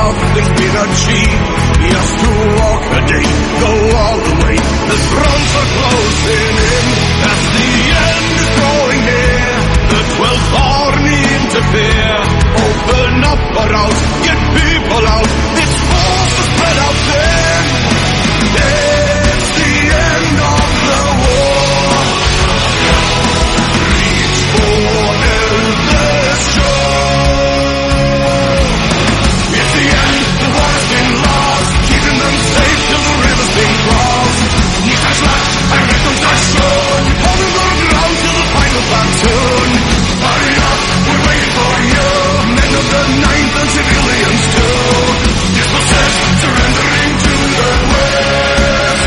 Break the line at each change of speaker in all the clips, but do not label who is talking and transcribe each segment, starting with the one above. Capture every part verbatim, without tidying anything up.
nothing's been achieved. He has to walk a day, go all the way. The fronts are closing in as the end is drawing near. The twelfth army interfere. Open up or out, get people out. This force is spread out there. It's the end of the war. Reach for Elder's shore. It's the end, the war has been lost, keeping them safe till the river's been crossed. Nicht ein Schlag, ein Rettungsaktion, holding the ground till the final platoon. Hurry up, we're waiting for you. Men of the ninth and civilians too. Dispossessed, surrendering to the West.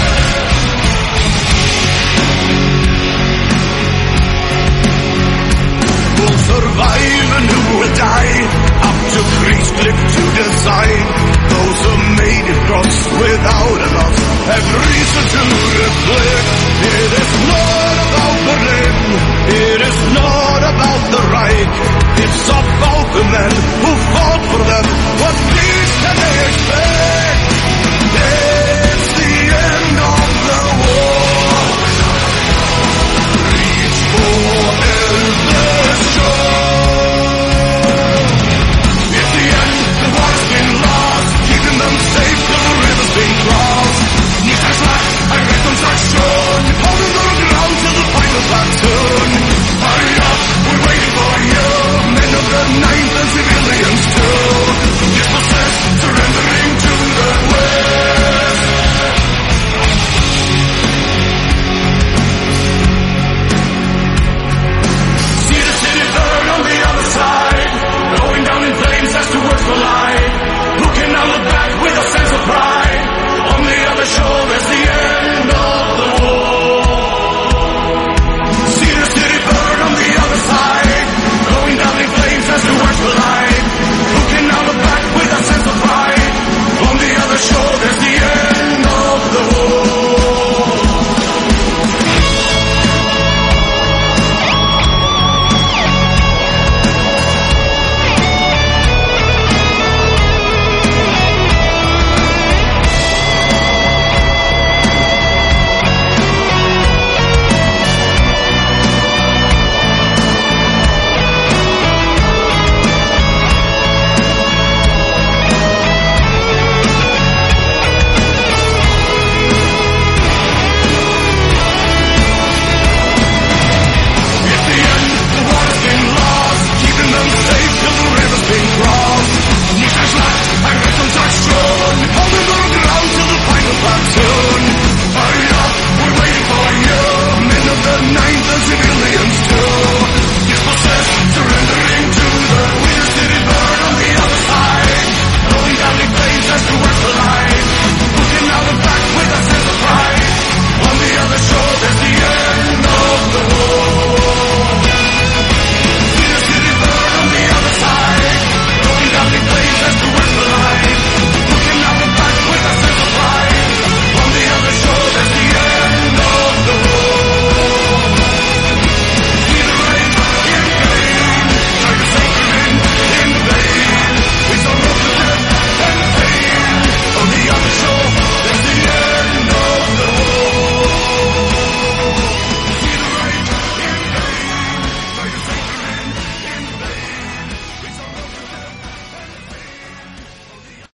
Who'll survive and who will die? Up to Kriegsklick to decide. Those who made it cross without a loss have reason to reflect. It is not